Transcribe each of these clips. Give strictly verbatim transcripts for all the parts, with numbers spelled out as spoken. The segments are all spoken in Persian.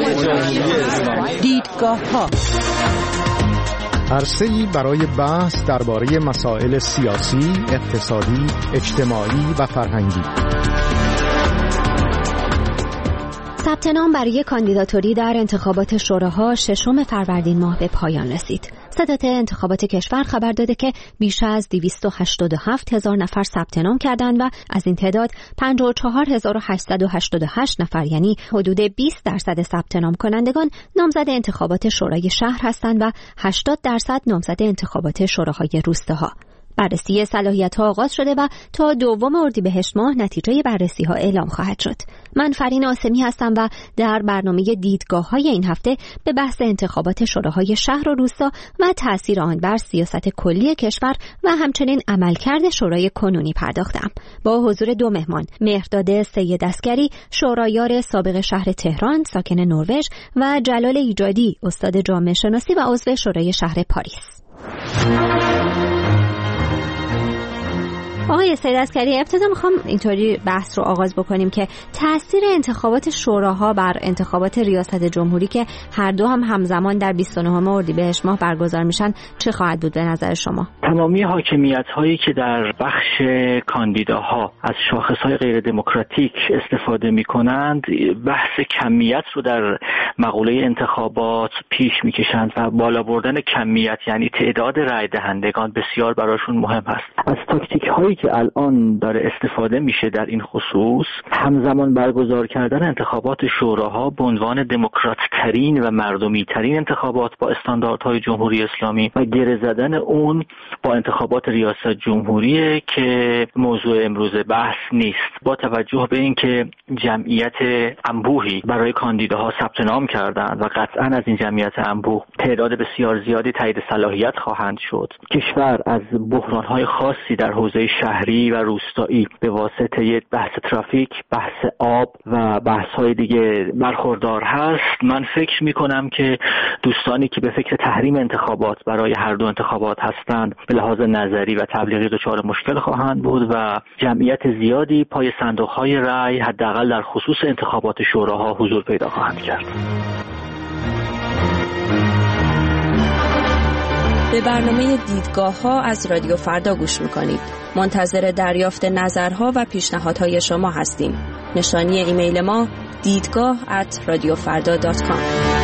دیدگاه‌ها عرصه‌ای برای بحث درباره مسائل سیاسی، اقتصادی، اجتماعی و فرهنگی. ثبت نام برای کاندیداتوری در انتخابات شوراها ششم فروردین ماه به پایان رسید. ستاد انتخابات کشور خبر داده که بیش از دویست و هشتاد و هفت هزار نفر ثبت نام کردند و از این تعداد پنجاه و چهار هزار و هشتصد و هشتاد و هشت نفر، یعنی حدود بیست درصد ثبت نام کنندگان نامزد انتخابات شورای شهر هستند و هشتاد درصد نامزد انتخابات شوراهای روستاها. بررسی صلاحیت‌ها آغاز شده و تا دوم اردیبهشت ماه نتیجه بررسی‌ها اعلام خواهد شد. من فرین آسمی هستم و در برنامه دیدگاه‌های این هفته به بحث انتخابات شوراهای شهر و روستا و تأثیر آن بر سیاست کلی کشور و همچنین عملکرد شورای کنونی پرداختم. با حضور دو مهمان، مهرداد سید عسگری، شورایار سابق شهر تهران، ساکن نروژ، و جلال ایجادی، استاد جامعه شناسی و عضو شورای شهر پاریس. آقای سید عسگری، ابتدا میخوام اینطوری بحث رو آغاز بکنیم که تأثیر انتخابات شوراها بر انتخابات ریاست جمهوری که هر دو هم همزمان در بیست و نهم اردیبهشت ماه برگزار میشن چه خواهد بود به نظر شما؟ تمامی حاکمیت‌هایی که در بخش کاندیداها از شاخص‌های غیر دموکراتیک استفاده می‌کنند، بحث کمیت رو در مقوله انتخابات پیش می‌کشند و بالا بردن کمیت، یعنی تعداد رای دهندگان، بسیار براشون مهم است. از تاکتیک‌هایی که الان داره استفاده میشه در این خصوص، همزمان برگزار کردن انتخابات شوراها به عنوان دموکرات ترین و مردمی ترین انتخابات با استانداردهای جمهوری اسلامی و گره زدن اون با انتخابات ریاست جمهوری که موضوع امروز بحث نیست. با توجه به اینکه جمعیت انبوهی برای کاندیداها ثبت نام کردند و قطعاً از این جمعیت انبوه تعداد بسیار زیادی تایید صلاحیت خواهند شد، کشور از بحران‌های خاصی در حوزه شهری و روستایی به واسطه بحث ترافیک، بحث آب و بحث‌های دیگه برخوردار هست. من فکر می‌کنم که دوستانی که به فکر تحریم انتخابات برای هر دو انتخابات هستند به لحاظ نظری و تبلیغی دچار مشکل خواهند بود و جمعیت زیادی پای صندوق‌های رای حداقل در خصوص انتخابات شوراها حضور پیدا خواهند کرد. به برنامه دیدگاه‌ها از رادیو فردا گوش می‌کنید. منتظر دریافت نظرها و پیشنهادهای شما هستیم. نشانی ایمیل ما دیدگاه ات رادیو فردا دات کام.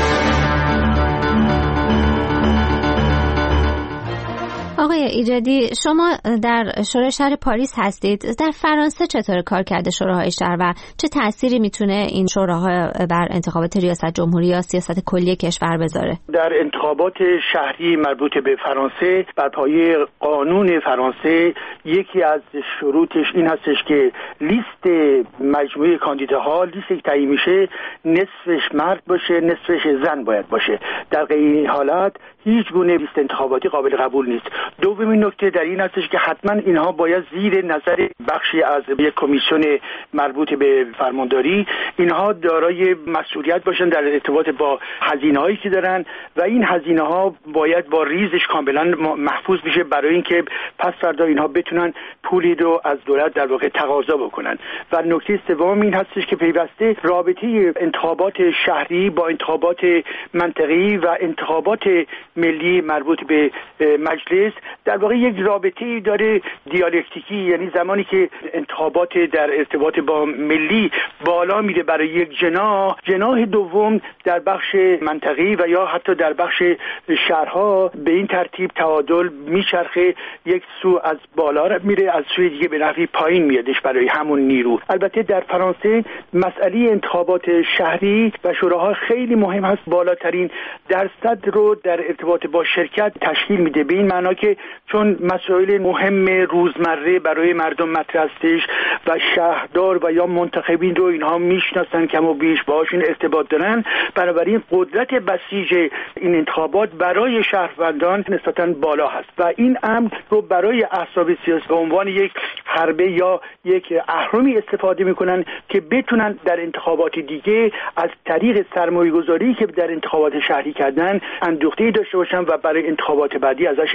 آقای ایجادی، شما در شورای شهر پاریس هستید. در فرانسه چطور کار کرده شوراهای شهر و چه تأثیری میتونه این شوراها بر انتخابات ریاست جمهوری یا سیاست کلی کشور بذاره؟ در انتخابات شهری مربوط به فرانسه، بر پایه قانون فرانسه، یکی از شروطش این هستش که لیست مجموعه کاندیداها، لیستی که تعیین میشه، نصفش مرد باشه، نصفش زن باید باشه. در غیر این حالت هیچ گونه لیست انتخاباتی قابل قبول نیست. دومین نکته در این هستش که حتما اینها باید زیر نظر بخشی از یک کمیسیون مربوط به فرمانداری اینها دارای مسئولیت باشن در ارتباط با هزینه‌هایی که دارن و این هزینه‌ها باید با ریزش کاملا محفوظ بشه برای اینکه پس فردا اینها بتونن پولی رو از دولت در واقع تقاضا بکنن. و نکته سوم این هستش که پیوسته رابطه انتخابات شهری با انتخابات منطقه‌ای و انتخابات ملی مربوط به مجلس در واقع یک رابطه‌ای داره دیالکتیکی، یعنی زمانی که انتخابات در ارتباط با ملی بالا میره برای یک جناح، جناح دوم در بخش منطقه‌ای و یا حتی در بخش شهرها به این ترتیب تعادل میچرخه، یک سو از بالا میره، از سوی دیگه به نحوی پایین میادش برای همون نیرو. البته در فرانسه مسئله انتخابات شهری و شوراها خیلی مهم هست، بالاترین درصد رو در ارتباط با شرکت تشکیل میده، به این معنا که چون مسائل مهم روزمره برای مردم مطرح هستش و شهردار و یا منتخبین رو اینها میشناسن، کم و بیش باهاشون ارتباط دارن، بنابراین قدرت بسیج این انتخابات برای شهروندان نسبتاً بالا هست و این امر رو برای احزاب سیاسی به عنوان یک حربه یا یک اهرمی استفاده میکنن که بتونن در انتخابات دیگه از طریق سرمایه‌گذاری که در انتخابات شهری کردن اندوخته‌ای داشته باشن و برای انتخابات بعدی ازش استفاده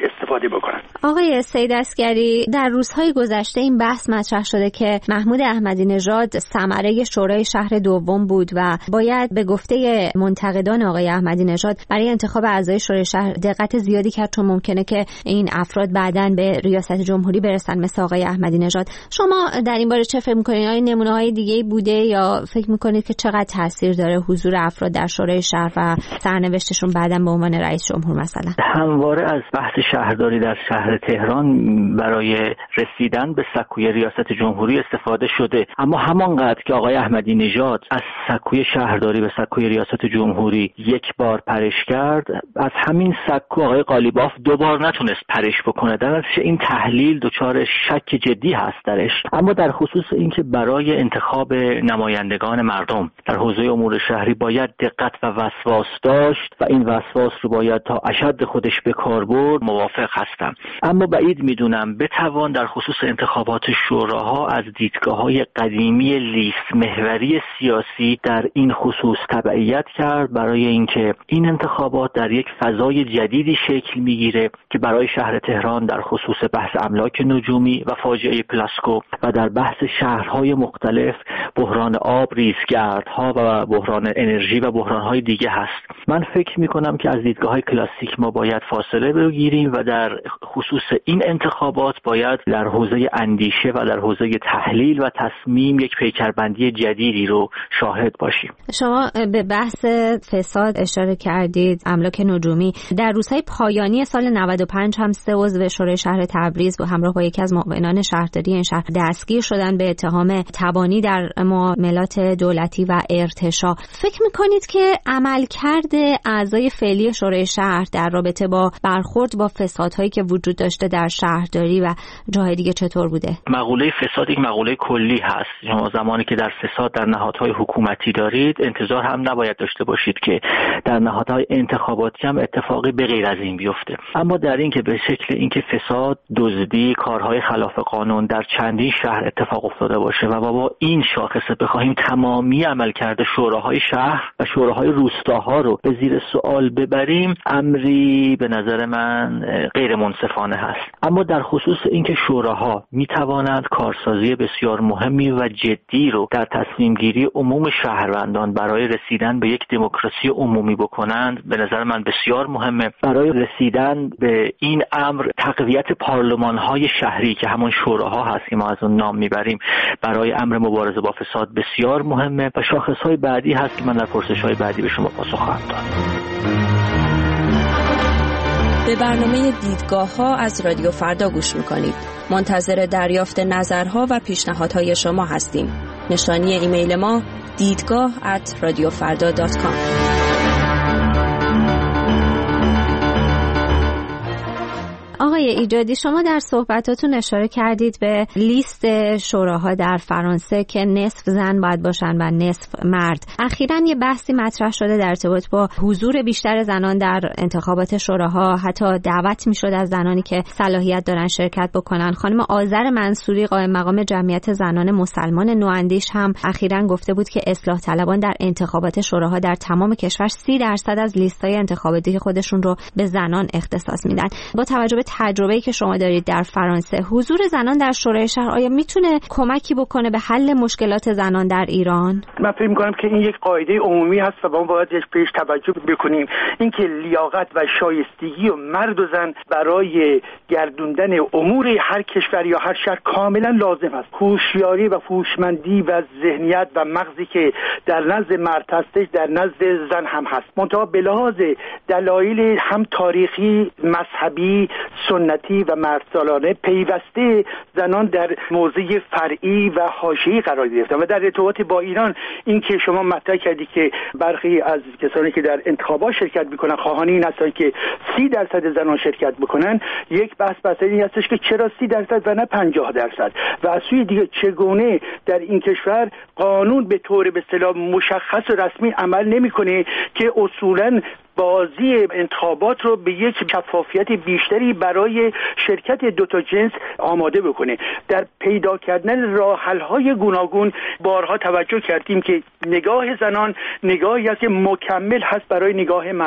شهری بکنن. آقای سید عسگری، در روزهای گذشته این بحث مطرح شده که محمود احمدی نژاد ثمره شورای شهر دوم بود و باید به گفته منتقدان آقای احمدی نژاد برای انتخاب اعضای شورای شهر دقت زیادی کرد، چون ممکنه که این افراد بعداً به ریاست جمهوری برسن مثل آقای احمدی نژاد. شما در این باره چه فکر می‌کنید؟ آیا نمونه‌های دیگه‌ای بوده یا فکر می‌کنید که چقدر تاثیر داره حضور افراد در شورای شهر و سرنوشتشون بعداً به عنوان رئیس جمهور مثلا؟ همواره از بحث شهرداری در شهر تهران برای رسیدن به سکوی ریاست جمهوری استفاده شده، اما همانقدر که آقای احمدی نژاد از سکوی شهرداری به سکوی ریاست جمهوری یک بار پرش کرد، از همین سکو آقای قالیباف دو بار نتونست پرش بکنه. در نتیجه این تحلیل دچار شک جدی هست درش. اما در خصوص اینکه برای انتخاب نمایندگان مردم در حوزه امور شهری باید دقت و وسواس داشت و این وسواس رو باید تا اشد خودش به کار برد، موافق هستم. اما بعید میدونم بتوان در خصوص انتخابات شوراها از دیدگاه‌های قدیمی لیست محوری سیاسی در این خصوص تبعیت کرد، برای اینکه این انتخابات در یک فضای جدیدی شکل میگیره که برای شهر تهران در خصوص بحث املاک نجومی و فاجعه پلاسکو و در بحث شهرهای مختلف بحران آب، ریزگردها و بحران انرژی و بحرانهای دیگه هست. من فکر میکنم که از دیدگاه‌های کلاسیک ما باید فاصله بگیریم و در خصوص این انتخابات باید در حوزه اندیشه و در حوزه تحلیل و تصمیم یک پیکربندی جدیدی رو شاهد باشیم. شما به بحث فساد اشاره کردید، املاک نجومی. در روزهای پایانی سال نود و پنج هم سه عضو شورای شهر تبریز با همراه با یکی از معاونان شهرداری این شهر دستگیر شدن به اتهام تبانی در معاملات دولتی و ارتشاء. فکر میکنید که عملکرد اعضای فعلی شورای شهر در رابطه با برخورد با فسادهایی که وجود داشته در شهرداری و جاهای دیگه چطور بوده؟ مقوله فساد یک مقوله کلی هست. شما زمانی که در فساد در نهادهای حکومتی دارید، انتظار هم نباید داشته باشید که در نهادهای انتخاباتی هم اتفاقی به غیر از این بیفته. اما در این که به شکل اینکه فساد، دزدی، کارهای خلاف قانون در چندین شهر اتفاق افتاده باشه و با این شاخصه بخواهیم تمامی عملکرد شوراهای شهر و شوراهای روستاها رو به زیر سوال ببریم، امری به نظر من غیر منصفانه هست. اما در خصوص اینکه شوراها می توانند کارسازی بسیار مهمی و جدی رو در تصمیم گیری عموم شهروندان برای رسیدن به یک دموکراسی عمومی بکنند، به نظر من بسیار مهمه. برای رسیدن به این امر تقویت پارلمان‌های شهری که همون شوراها هست که ما از اون نام میبریم، برای امر مبارزه با فساد بسیار مهمه و شاخص‌های بعدی هست که من در پرسش‌های بعدی به شما پاسخ خواهم داد. به برنامه دیدگاه‌ها از رادیو فردا گوش می‌کنید. منتظر دریافت نظرها و پیشنهادهای شما هستیم. نشانی ایمیل ما دیدگاه ات رادیو فردا دات کام. آقای ایجادی، شما در صحبتاتون اشاره کردید به لیست شوراها در فرانسه که نصف زن باید باشن و نصف مرد. اخیراً یه بحثی مطرح شده در ارتباط با حضور بیشتر زنان در انتخابات شوراها، حتی دعوت میشد از زنانی که صلاحیت دارن شرکت بکنن. خانم آذر منصوری قائم مقام جمعیت زنان مسلمان نواندیش هم اخیراً گفته بود که اصلاح طلبان در انتخابات شوراها در تمام کشور سی درصد از لیست‌های انتخاباتی خودشون رو به زنان اختصاص میدن. با توجه به تجربه‌ای که شما دارید در فرانسه، حضور زنان در شورای شهر آیا میتونه کمکی بکنه به حل مشکلات زنان در ایران؟ من فکر می‌کنم که این یک قاعده عمومی هست و ما باید بهش توجه بکنیم، اینکه لیاقت و شایستگی و مرد و زن برای گردوندن امور هر کشور یا هر شهر کاملا لازم است. هوشیاری و هوشمندی و ذهنیت و مغزی که در نزد مرد هستش در نزد زن هم هست، منتها به لحاظ دلایل هم تاریخی، مذهبی، سنتی و مردسالانه پیوسته زنان در موضع فرعی و حاشیه‌ای قرار گرفتن و در ارتباط با ایران این که شما مطرح کردی که برخی از کسانی که در انتخابات شرکت میکنن خواهان این هستن که سی درصد زنان شرکت بکنن، یک بحث بحث این هستش که چرا سی درصد و نه پنجاه درصد و از سوی دیگه چگونه در این کشور قانون به طور به اصطلاح مشخص و رسمی عمل نمیکنه که اصولاً بازی انتخابات رو به یک شفافیت بیشتری برای شرکت دوتا جنس آماده بکنه. در پیدا کردن راه حل‌های گوناگون بارها توجه کردیم که نگاه زنان نگاهی است که مکمل هست برای نگاه مردان،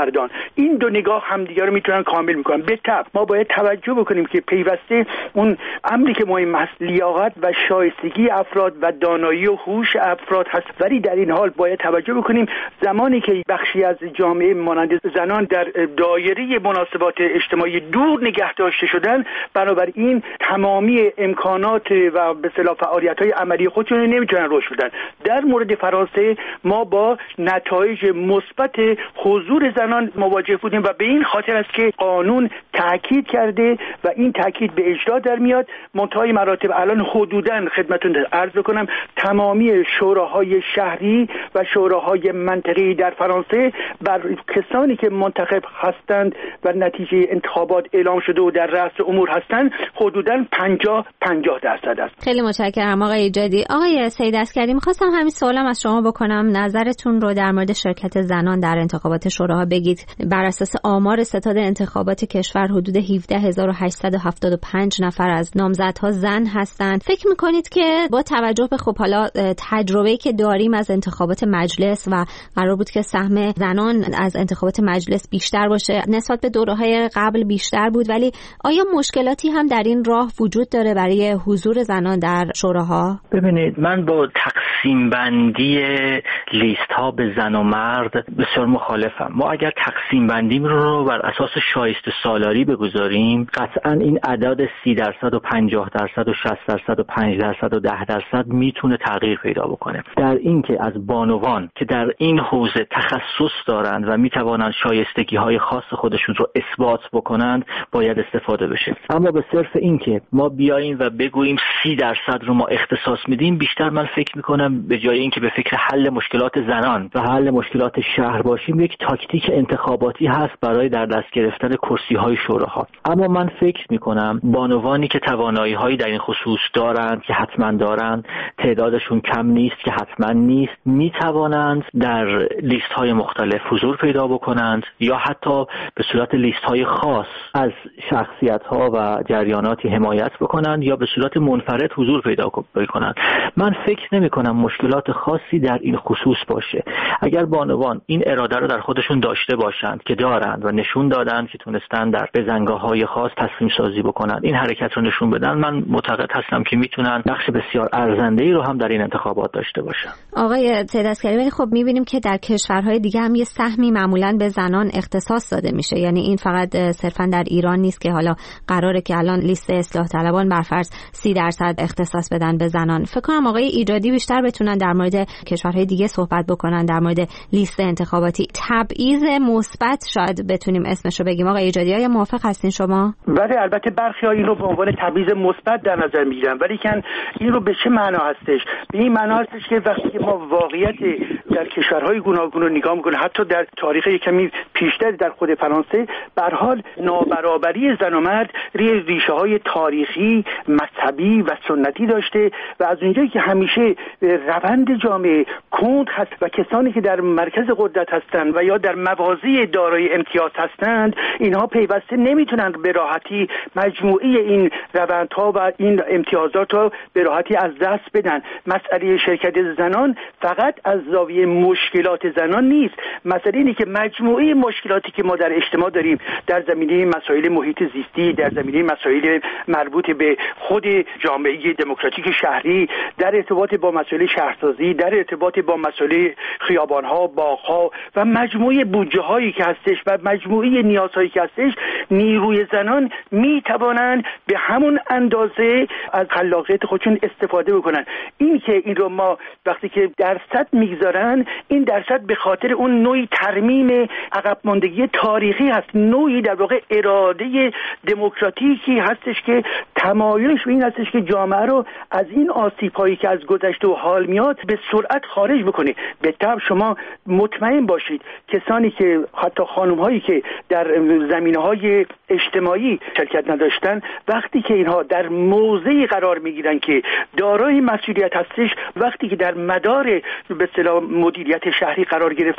این دو نگاه همدیگه رو میتونن کامل میکنن. به طبع ما باید توجه بکنیم که پیوسته اون امری که مهم است لیاقت و شایستگی افراد و دانایی و هوش افراد هست، ولی در این حال باید توجه بکنیم زمانی که بخشی از جامعه مانند زنان در دایره مناسبات اجتماعی دور نگه داشته شدن، بنابراین تمامی امکانات و به اصطلاح فعالیت‌های عملی خودشون نمیتونن رشد بدن. در مورد فرانسه ما با نتایج مثبت حضور زنان مواجه بودیم و به این خاطر است که قانون تاکید کرده و این تاکید به اجرا در میاد. منتهای مراتب الان حدوداً خدمتتون عرض کنم تمامی شوراهای شهری و شوراهای منطقه‌ای در فرانسه بر کسانی که منتخب هستند و نتیجه انتخابات اعلام شده و در رأس امور هستند حدوداً پنجاه پنجاه درصد است. خیلی متشکرم آقای ایجادی. آقای سید عسکری، می‌خواستم همین سوالم از شما بکنم، نظرتون رو در مورد شرکت زنان در انتخابات شوراها بگید. بر اساس آمار ستاد انتخابات کشور حدود هفده هزار و هشتصد و هفتاد و پنج نفر از نامزدها زن هستند. فکر می‌کنید که با توجه به خب حالا تجربه‌ای که داریم از انتخابات مجلس و قرار بود که سهم زنان از انتخابات مجلس بیشتر باشه، نسبت به دوره‌های قبل بیشتر بود، ولی آیا مشکلاتی هم در این راه وجود داره برای حضور زنان در شوراها؟ ببینید، من با تقسیم بندی لیست ها به زن و مرد بسیار مخالفم. ما اگر تقسیم بندیم رو بر اساس شایسته سالاری بگذاریم، قطعا این اعداد سی درصد و پنجاه درصد و شصت درصد و پنج درصد و ده درصد میتونه تغییر پیدا بکنه. در این که از بانوان که در این حوزه تخصص دارند و میتوانند شایستگی های خاص خودشون رو اثبات بکنند باید استفاده بشه. اما به صرف این که ما بیاییم و بگوییم سی درصد رو ما اختصاص میدیم، بیشتر من فکر میکنم به جای اینکه به فکر حل مشکلات زنان و حل مشکلات شهر باشیم، یک تاکتیک انتخاباتی هست برای در دست گرفتن کرسی های شوراها. اما من فکر میکنم بانوانی که توانایی هایی در این خصوص دارند که حتما دارند، تعدادشون کم نیست که حتما نیست، میتوانند در لیست های مختلف حضور پیدا بکنند یا حتی به صورت لیست های خاص از شخصیت ها و جریاناتی حمایت بکنند یا به صورت منفرد حضور پیدا بکنند. من فکر نمی کنم مشکلات خاصی در این خصوص باشه. اگر بانوان این اراده رو در خودشون داشته باشند که دارند و نشون دادند که تونستن در بزنگاه‌های خاص تصمیم سازی بکنند، این حرکت رو نشون بدن، من معتقد هستم که میتونن بخش بسیار ارزنده‌ای رو هم در این انتخابات داشته باشن. آقای سید عسکری، ولی خب میبینیم که در کشورهای دیگه هم یه سهمی معمولاً به زنان اختصاص داده میشه. یعنی این فقط صرفاً در ایران نیست که حالا قراره که الان لیست اصلاح طلبان بر فرض سی درصد اختصاص بدن به زنان. فکر کنم آقای ایجادی بیشتر بتونن در مورد کشورهای دیگه صحبت بکنن، در مورد لیست انتخاباتی. تبعیض مثبت شاید بتونیم اسمشو بگیم. آقای ایجادی، آیا موافق هستین شما؟ بله، البته برخی‌ها این رو به عنوان تبعیض مثبت در نظر میگیرن، ولی کن این رو به چه معنا هستش؟ به این معنا هستش که وقتی که ما واقعیت در کشورهای گوناگون رو نگاه می‌کنیم، حتی در تاریخ کمی پیشتر در خود فرانسه، به هر حال نابرابری زن و مرد ریشه‌های تاریخی، مذهبی و سنتی داشته و از اونجایی که همیشه روند جامعه کند هست و کسانی که در مرکز قدرت هستند و یا در مواضع دارای امتیاز هستند، اینها پیوسته نمیتونن به راحتی مجموعی این روندها و این امتیازات رو به راحتی از دست بدن. مسئله شرکت زنان فقط از زاویه مشکلات زنان نیست. مسئله اینه که مجموعی مشکلاتی که ما در اجتماع داریم در زمینه مسائل محیط زیستی، در زمینه مسائل مربوط به خود جامعه دموکراتیک شهری، در ارتباط با مسائل شهرسازی، در ارتباط با مسائل خیابان‌ها، باغ‌ها و مجموعه بودجه‌هایی که هستش و مجموعه نیازهایی که هستش، نیروی زنان می‌توانند به همون اندازه از خلاقیت خودشون استفاده بکنن. این که این رو ما وقتی که درصد میگذارن، این درصد به خاطر اون نوعی ترمیم عقب ماندگی تاریخی هست، نوعی در واقع اراده دموکراتیکی هستش که تمایلش به این هستش که جامعه رو از این آسیب‌هایی که از گذشته و حال میاد به سرعت خارج بکنه. به طبع شما مطمئن باشید کسانی که حتی خانم‌هایی که در زمینه‌های اجتماعی شرکت نداشتن، وقتی که اینها در موضعی قرار میگیرن که دارای مسئولیت هستش، وقتی که در مدار به اصطلاح مدیریت شهری قرار گرفتن،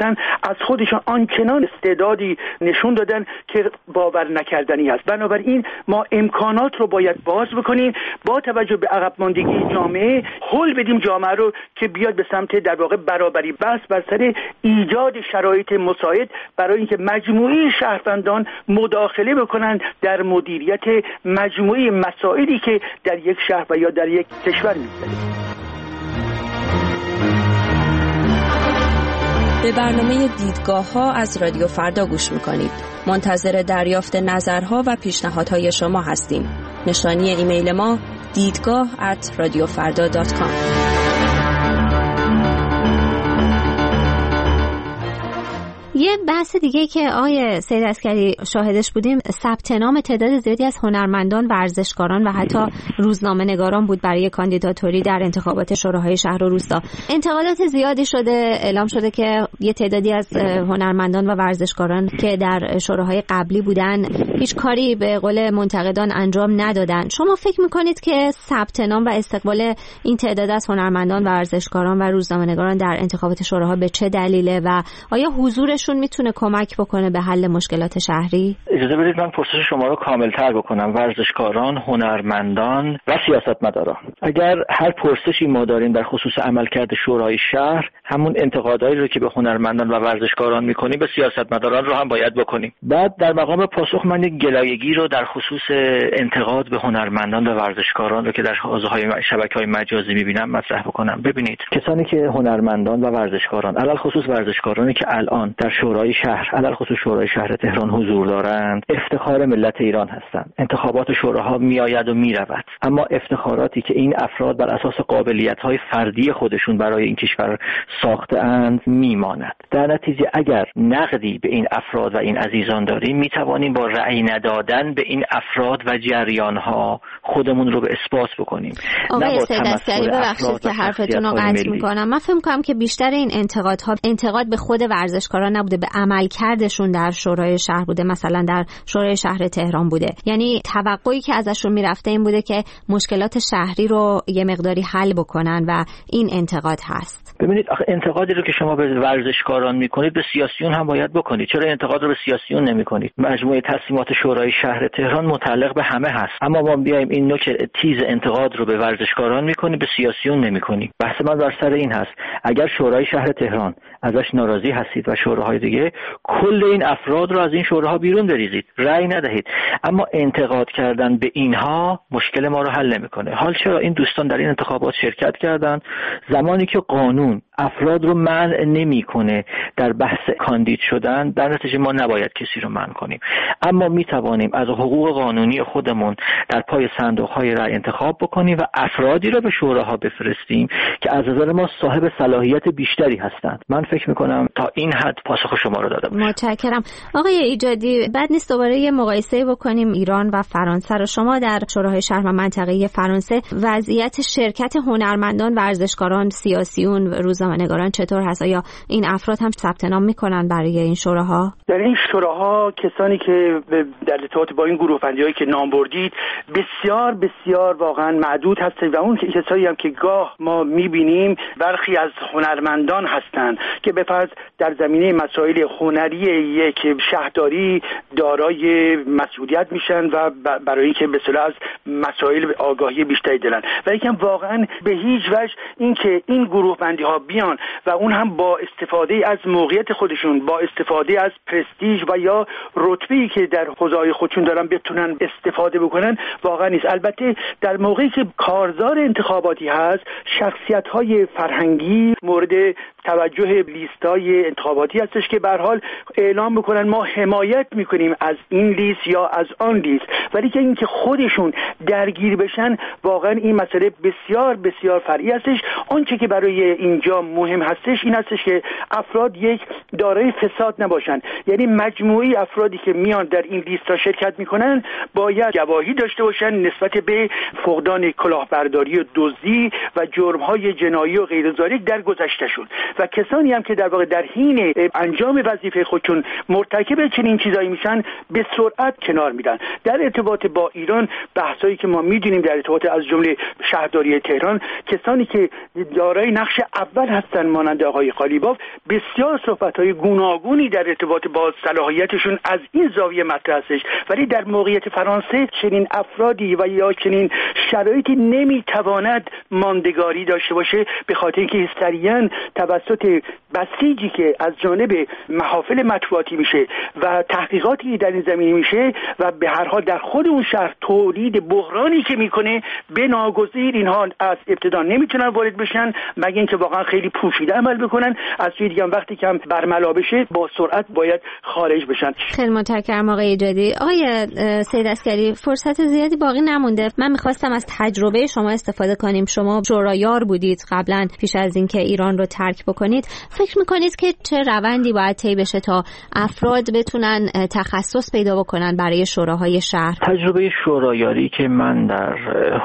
از خودشان آنچنان استعدادی نشون دادن که باور نکردنی است. بنابراین ما امکانات رو باید باز بکنیم، با توجه به عقب ماندگی جامعه هل بدیم جامعه رو که بیاد به سمت در واقع برابری، بس بر سر ایجاد شرایط مساعد برای اینکه مجموعه شهروندان مداخله بکنند در مدیریت مجموعه مسائلی که در یک شهر و یا در یک کشور می‌گذره. به برنامه دیدگاه ها از رادیو فردا گوش میکنید. منتظر دریافت نظرها و پیشنهادهای شما هستیم. نشانی ایمیل ما دیدگاه ات رادیو فردا دات کام. یه بحث دیگه که آقای سید عسکری شاهدش بودیم، ثبت نام تعداد زیادی از هنرمندان، ورزشکاران و حتی روزنامه‌نگاران بود برای کاندیداتوری در انتخابات شوراهای شهر و روستا. انتقادات زیادی شده، اعلام شده که یه تعدادی از هنرمندان و ورزشکاران که در شوراهای قبلی بودن هیچ کاری به قول منتقدان انجام ندادن. شما فکر می‌کنید که ثبت نام و استقبال این تعداد از هنرمندان، ورزشکاران و روزنامه‌نگاران در انتخابات شوراها به چه دلیله و آیا حضورشون میتونه کمک بکنه به حل مشکلات شهری؟ اجازه بدید من پرسش شما رو کاملتر بکنم. ورزشکاران، هنرمندان و سیاستمداران، اگر هر پرسشی ما داریم در خصوص عملکرد شورای شهر، همون انتقادایی رو که به هنرمندان و ورزشکاران میکنیم به سیاستمداران رو هم باید بکنیم. بعد در مقام پاسخ من یک گلایگی رو در خصوص انتقاد به هنرمندان و ورزشکاران رو که در حوزه‌های شبکه‌های مجازی میبینم مطرح بکنم. ببینید، کسانی که هنرمندان و ورزشکاران، علل خصوص ورزشکارانی که الان در شورای شهر، علل خصوص شورای شهر تهران حضور دارند، افتخار ملت ایران هستند. انتخابات شوراها میآید و میرود، اما افتخاراتی که این افراد بر اساس قابلیت‌های فردی خودشون برای این کشور ساخته‌اند میماند. در نتیجه اگر نقدی به این افراد و این عزیزان داریم، میتوانیم با رأی ندادن به این افراد و جریان‌ها خودمون رو به اثبات بکنیم. آقای سید عسکری، ببخشید که حرفتون رو قطع می‌کنم. من فکر می‌کنم که بیشتر این انتقادها انتقاد به خود ورزشکاران نبوده، به عملکردشون در شورای شهر بوده. مثلا در شورای شهر تهران بوده، یعنی توقعی که ازشون میرفته این بوده که مشکلات شهری رو یه مقداری حل بکنن و این انتقاد هست. ببینید، آخه انتقادی رو که شما به ورزشکاران میکنید به سیاسیون هم باید بکنید. چرا انتقاد رو به سیاسیون نمیکنید؟ مجموعه تصمیمات شورای شهر تهران متعلق به همه هست، اما ما بیایم این نوع تیز انتقاد رو به ورزشکاران میکنیم، به سیاسیون نمیکنیم. بحث من بر سر این هست، اگر شورای شهر تهران ازش ناراضی هستید و شوراهای دیگه، کل این افراد رو از این شوراها بیرون بریزید، رأی ندهید. اما انتقاد کردن به اینها مشکل ما رو حل نمیکنه. حال چرا این دوستان در این انتخابات شرکت کردن زمانی که قانون افراد رو منع نمیکنه در بحث کاندید شدن؟ در نتیجه ما نباید کسی رو منع کنیم، اما می توانیم از حقوق قانونی خودمون در پای صندوق‌های رأی انتخاب بکنیم و افرادی رو به شوراها بفرستیم که از نظر ما صاحب صلاحیت بیشتری هستند. من فکر میکنم تا این حد پاسخ شما رو دادم. متشکرم. آقای ایجادی، بد نیست دوباره یه مقایسه بکنیم ایران و فرانسه رو. شما در شوراهای شهر و منطقه‌ای فرانسه وضعیت شرکت هنرمندان، ورزشکاران، سیاسیون، روزنامه‌نگاران چطور هست؟ آیا این افراد هم ثبت نام میکنن برای این شوراها؟ در این شوراها کسانی که در ارتباط با این گروه بندی‌هایی که نام بردید بسیار بسیار واقعا معدود هستند و اون کسایی هم که گاه ما می‌بینیم برخی از هنرمندان هستند که به فرض در زمینه مسائل هنری یک شهرداری دارای مسئولیت میشن و برای اینکه به اصطلاح از مسائل آگاهی بیشتری دارن، و یکم واقعا به هیچ وجه اینکه این گروه بندی ها بیان و اون هم با استفاده از موقعیت خودشون، با استفاده از پرستیژ و یا رتبه‌ای که در حوزه‌های خودشون دارن بتونن استفاده بکنن، واقعا نیست. البته در موقعی که کارزار انتخاباتی هست، شخصیت‌های فرهنگی مورد توجه لیست‌های انتخاباتی هستش که به هر حال اعلام بکنن ما حمایت میکنیم از این لیست یا از آن لیست، ولی که اینکه خودشون درگیر بشن واقعا این مسئله بسیار بسیار فرعی هستش. آنچه که برای اینجا مهم هستش این هستش که افراد یک دارای فساد نباشن، یعنی مجموعی افرادی که میان در این لیست شرکت میکنن باید گواهی داشته باشن نسبت به فقدان کلاهبرداری و دزدی و جرم‌های جنایی و غیر ذالک در گذشتهشون، و کسانی هم که در واقع در حین انجام وظیفه خودشون مرتکب چنین چیزایی میشن به سرعت کنار میدن. در ارتباط با ایران بحثایی که ما میدونیم در ارتباط از جمله شهرداری تهران، کسانی که دارای نقش اول هستن مانند آقای قالیباف بسیار صحبت‌های گوناگونی در ارتباط با صلاحیتشون از این زاویه مطرح هستش، ولی در موقعیت فرانسه چنین افرادی و یا چنین شرایطی نمیتواند ماندگاری داشته باشه، به خاطر اینکه سریعا توسط بسیجی که از جانب محافل مطبوعاتی میشه و تحقیقاتی در این زمینه میشه و به هر حال در خود اون شهر تولید بحرانی که میکنه، به ناگزیر اینها از ابتدا نمیتونن وارد بشن مگه اینکه واقعا خیلی پوشیده عمل بکنن، از سوی دیگه وقتی که هم برملا بشه با سرعت باید خارج بشن. خیلی متشکرم آقای ایجادی. آقای سید عسگری، فرصت زیادی باقی نمونده، من میخواستم از تجربه شما استفاده کنیم. شما شورایار بودید قبلا پیش از اینکه ایران رو ترک بکنید. فکر میکنید که چه روندی باید طی بشه تا افراد بتونن تخصص پیدا بکنن برای شوراهای شهر؟ تجربه شورایاری که من در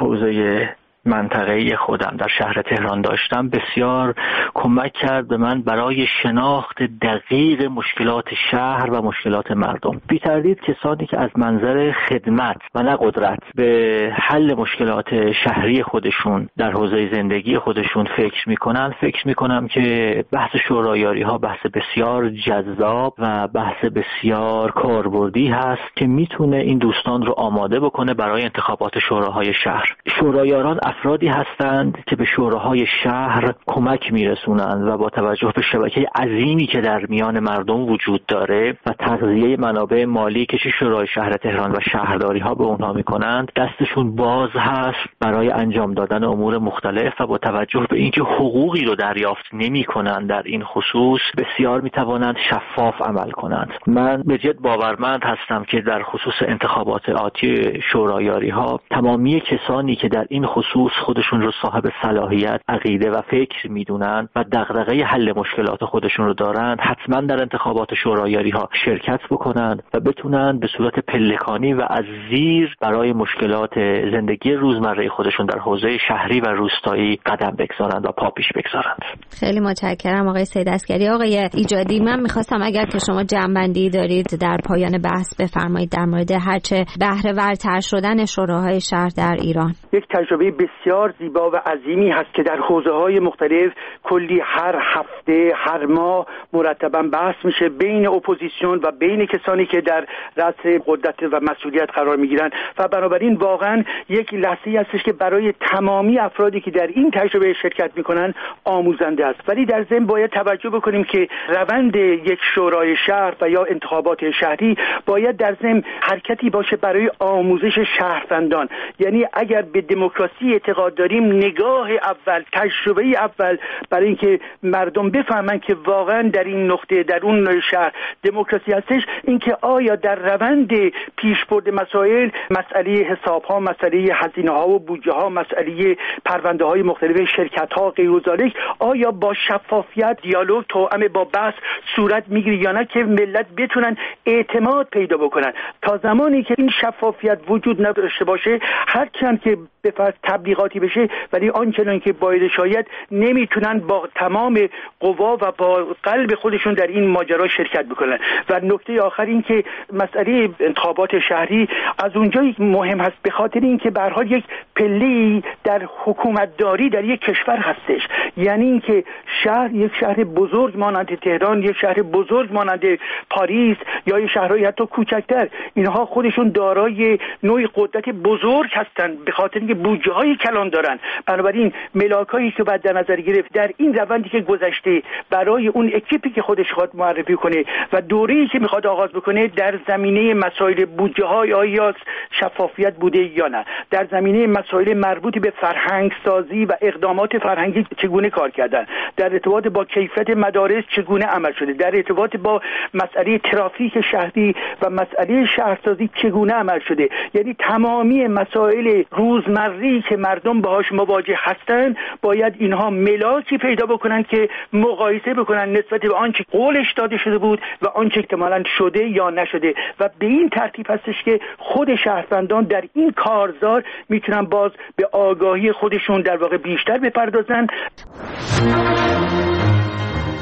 حوزه منطقه‌ای خودم در شهر تهران داشتم بسیار کمک کرد به من برای شناخت دقیق مشکلات شهر و مشکلات مردم. بی تردید کسانی که از منظر خدمت و نه قدرت به حل مشکلات شهری خودشون در حوزه زندگی خودشون فکر میکنن، فکر میکنم که بحث شورایاری ها بحث بسیار جذاب و بحث بسیار کاربردی هست که میتونه این دوستان رو آماده بکنه برای انتخابات شوراهای شهر. شورایاران افرادی هستند که به شوراهای شهر کمک میرسونند و با توجه به شبکه عظیمی که در میان مردم وجود داره و تغذیه منابع مالی که شورای شهر تهران و شهرداری ها به اونها میکنند، دستشون باز هست برای انجام دادن امور مختلف و با توجه به اینکه حقوقی رو دریافت نمیکنند در این خصوص بسیار میتوانند شفاف عمل کنند. من به جد باورمند هستم که در خصوص انتخابات آتی شورایاری ها تمامی کسانی که در این خصوص خودشون رو صاحب صلاحیت، عقیده و فکر میدونن و دغدغه حل مشکلات خودشون رو دارن، حتما در انتخابات شورایاری ها شرکت بکنن و بتونن به صورت پلکانی و از زیر برای مشکلات زندگی روزمره خودشون در حوزه شهری و روستایی قدم بگذارند و پا پیش بگذارند. خیلی متشکرم آقای سید عسگری. آقای ایجادی، من میخواستم اگر که شما جنبندی دارید در پایان بحث بفرمایید در مورد هرچه بهره ورتر شدن شوراهای شهر در ایران. یک تجربه بسیار زیبا و عظیمی هست که در حوزه‌های مختلف کلی هر هفته هر ماه مرتباً بحث میشه بین اپوزیسیون و بین کسانی که در رأس قدرت و مسئولیت قرار میگیرن و بنابراین واقعاً یک لحظه‌ای هستش که برای تمامی افرادی که در این تجربه شرکت میکنن آموزنده است. ولی در ضمن باید توجه بکنیم که روند یک شورای شهر و یا انتخابات شهری باید در ضمن حرکتی باشه برای آموزش شهروندان. یعنی اگر به دموکراسی اعتقاد داریم، نگاه اول، تجربه اول برای اینکه مردم بفهمن که واقعا در این نقطه در اون شهر دموکراسی هستش، اینکه آیا در روند پیشبرد مسائل، مسئله حساب ها، مسئله هزینه ها و بودجه ها، مسئله پرونده های مختلف شرکت ها غیر و ذالک، آیا با شفافیت دیالوگ توأم با بحث صورت میگیره یا نه که ملت بتونن اعتماد پیدا بکنن. تا زمانی که این شفافیت وجود نداشته باشه، هر چند که به فرض تبلیغاتی بشه ولی آنچنان که باید شاید نمیتونن با تمام قوا و با قلب خودشون در این ماجرا شرکت بکنن. و نکته آخر این که مسئله انتخابات شهری از اونجایی مهم هست به خاطر اینکه به هر حال یک پله‌ای در حکومتداری در یک کشور هستش. یعنی اینکه شهر، یک شهر بزرگ مانند تهران، یک شهر بزرگ مانند پاریس یا یک شهرهای حتی کوچکتر، اینها خودشون دارای نوعی قدرت بزرگ هستند به خاطر اینکه بودجه های کلان دارن. بنابراین ملاکایی که باید در نظر گرفت در این روندی که گذشته برای اون اکیپی که خودش خواهد معرفی کنه و دوره‌ای که میخواد آغاز بکنه در زمینه مسائل بودجه های آیا شفافیت بوده یا نه، در زمینه مسائل مربوط به فرهنگ سازی و اقدامات فرهنگی چگونه کار کردن، در ارتباط با کیفیت مدارس چگونه عمل شده، در ارتباط با مسئله ترافیک شهری و مسئله شهرسازی چگونه عمل شده. یعنی تمامی مسائل روزمره‌ای که مردم باهاش مواجه هستن باید اینها ملاکی پیدا بکنن که مقایسه بکنن نسبت به آنچه قولش داده شده بود و آنچه احتمالاً شده یا نشده و به این ترتیب هستش که خود شهروندان در این کارزار میتونن باز به آگاهی خودشون در واقع بیشتر بپردازن.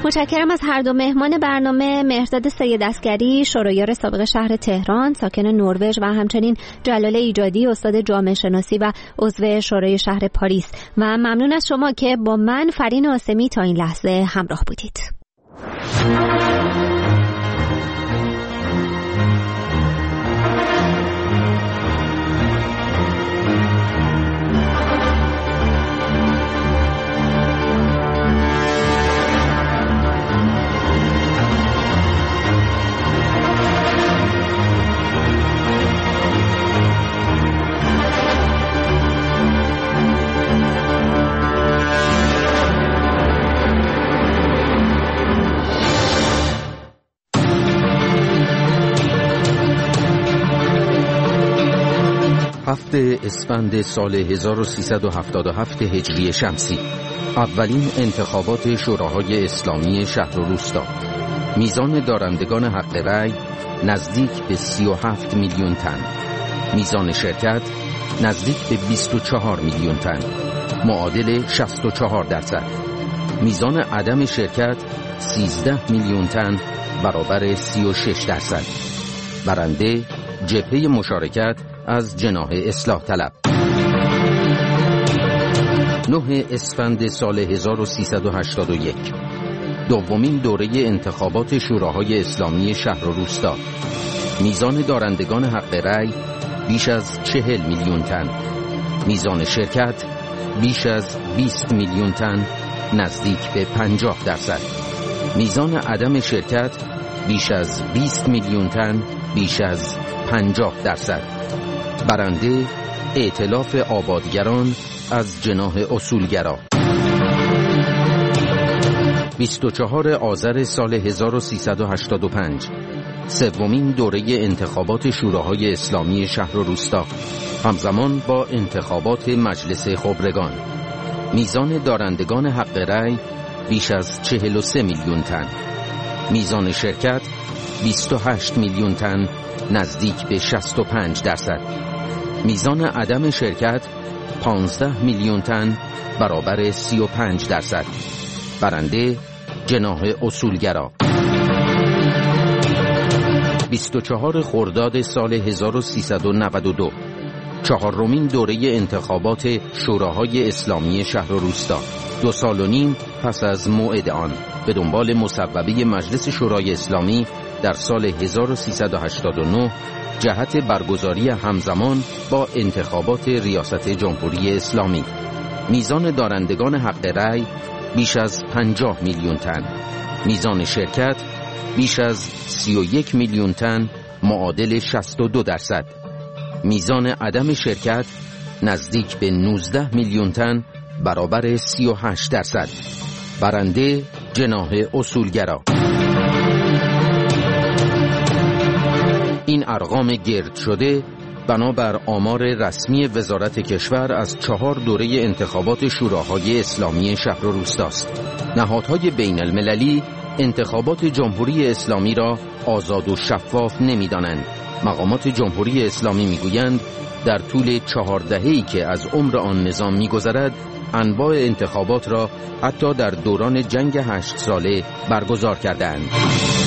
متشکرم از هر دو مهمان برنامه، مهرداد سید عسگری، شورایار سابق شهر تهران، ساکن نروژ، و همچنین جلال ایجادی، استاد جامعه شناسی و عضو شورای شهر پاریس. و ممنون از شما که با من فرین آسمی تا این لحظه همراه بودید. هفته اسفند سال هزار و سیصد و هفتاد و هفت هجری شمسی، اولین انتخابات شوراهای اسلامی شهر و روستا. میزان دارندگان حق رأی نزدیک به سی و هفت میلیون تن، میزان شرکت نزدیک به بیست و چهار میلیون تن، معادل شصت و چهار درصد. میزان عدم شرکت سیزده میلیون تن، برابر سی و شش درصد. برنده جبهه مشارکت از جناح اصلاح طلب. نه اسفند سال هزار و سیصد و هشتاد و یک، دومین دوره انتخابات شوراهای اسلامی شهر و روستا. میزان دارندگان حق رأی بیش از چهل میلیون تن، میزان شرکت بیش از بیست میلیون تن، نزدیک به پنجاه درصد. میزان عدم شرکت بیش از بیست میلیون تن، بیش از پنجاه درصد. برنده ائتلاف آبادگران از جناح اصولگرا. بیست و چهارم آذر سال هزار و سیصد و هشتاد و پنج، سومین دوره انتخابات شوراهای اسلامی شهر و روستا، همزمان با انتخابات مجلس خبرگان. میزان دارندگان حق رأی بیش از چهل و سه میلیون تن، میزان شرکت بیست و هشت میلیون تن، نزدیک به شصت و پنج درصد. میزان عدم شرکت پانزده میلیون تن، برابر سی و پنج درصد. برنده جناح اصولگرا. بیست و چهارم خرداد سال هزار و سیصد و نود و دو، چهارمین دوره انتخابات شوراهای اسلامی شهر و روستا. دو سال و نیم پس از موعد آن، به دنبال مصوبه مجلس شورای اسلامی در سال هزار و سیصد و هشتاد و نه جهت برگزاری همزمان با انتخابات ریاست جمهوری اسلامی. میزان دارندگان حق رأی بیش از پنجاه میلیون تن، میزان شرکت بیش از سی و یک میلیون تن، معادل شصت و دو درصد. میزان عدم شرکت نزدیک به نوزده میلیون تن، برابر سی و هشت درصد. برنده جناح اصولگرا. این ارقام گرد شده بنابر آمار رسمی وزارت کشور از چهار دوره انتخابات شوراهای اسلامی شهر و روستاست. نهادهای بین المللی انتخابات جمهوری اسلامی را آزاد و شفاف نمی‌دانند. مقامات جمهوری اسلامی می‌گویند در طول چهار دهه‌ای که از عمر آن نظام می‌گذرد، انواع انتخابات را حتی در دوران جنگ هشت ساله برگزار کردند.